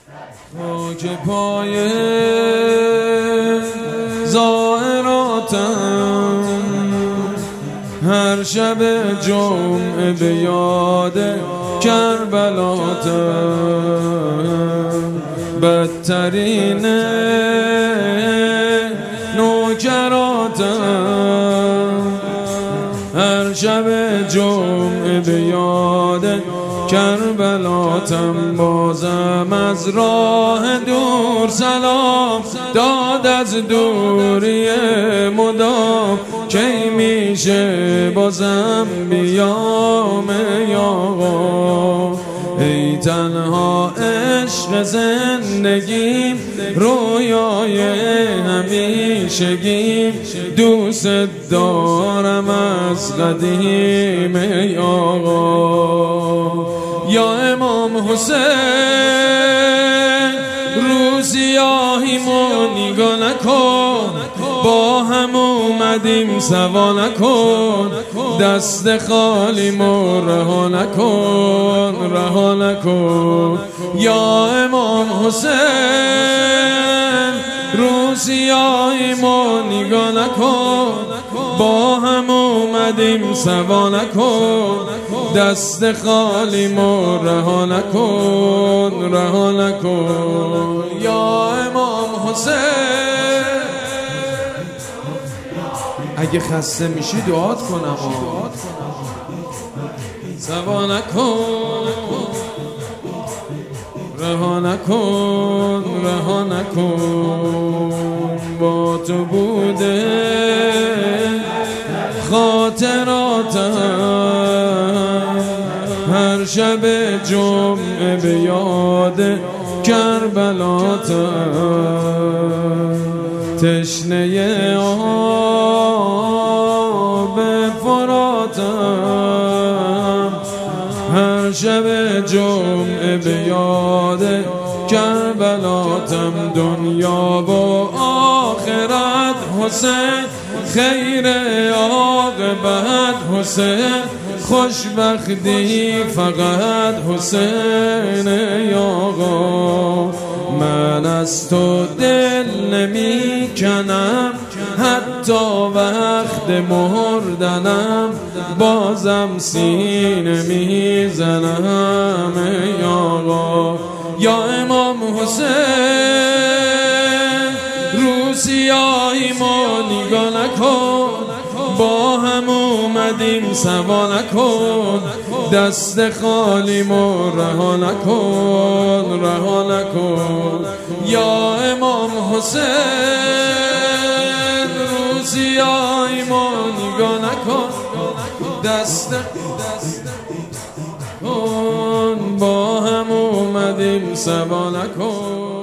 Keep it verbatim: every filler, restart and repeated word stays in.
خاک پای زائراتم هر شب جمعه به یاد کربلاتم بدترین نوکراتم هر شب جمعه به یاد کربلاتم بازم از راه دور سلام داد از دوری مدام کی میشه بازم بیام آقا ای تنها عشق زندگیم رویای همیشگیم دوست دارم از قدیم ای آقا یا امام حسین رو سیاهیمو نگاه نکن با هم اومدیم سوا نکن دست خالیمو رها نکن رها نکن یا امام حسین رو سیاهیمو نگاه نکن با هم اومدیم سوا نکن دست خالیمو رها نکن رها نکن یا امام حسین اگه خسته میشی دعات کنم سوا نکن رها نکن رها نکن با تو بوده خاطراتم هر شب جمعه به یاد کربلاتم تشنه آب فراتم هر شب جمعه به یاد کربلاتم دنیا و آخرت حسین خیر عاقبت حسین خوشبختی فقط حسین یا آقا من از تو دل نمی کنم حتی وقت مردنم بازم سینه می زنم ای آقا یا امام حسین رو سیاهیمو نگاه نکن با هم اومدیم سوا نکن دست خالیمو رها نکن رها نکن یا امام حسین رو سیاهیمو نگاه نکن دست کن با هم اومدیم سوا نکن